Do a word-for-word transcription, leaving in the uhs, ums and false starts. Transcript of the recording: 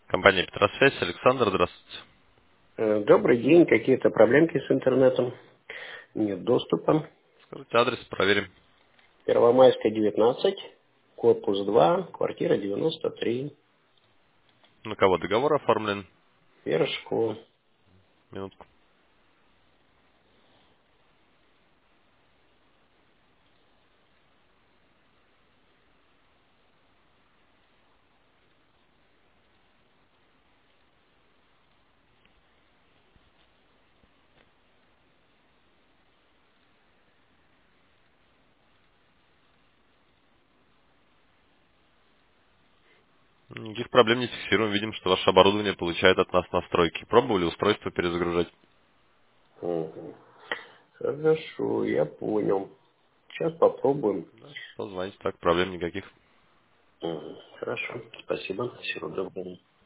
Компания Петросвязь. Александр, здравствуйте. Э, Добрый день. Какие-то проблемки с интернетом? Нет доступа. Скажите адрес, проверим. Первомайская, девятнадцать, корпус два, квартира девяносто три, На кого договор оформлен? Пирожку. Минутку. Никаких проблем не фиксируем. Видим, что ваше оборудование получает от нас настройки. Пробовали устройство перезагружать? Мгм. Хорошо, я понял. Сейчас попробуем. Да. Позвоните, так, проблем никаких. Мгм. Хорошо, спасибо. Всего доброго.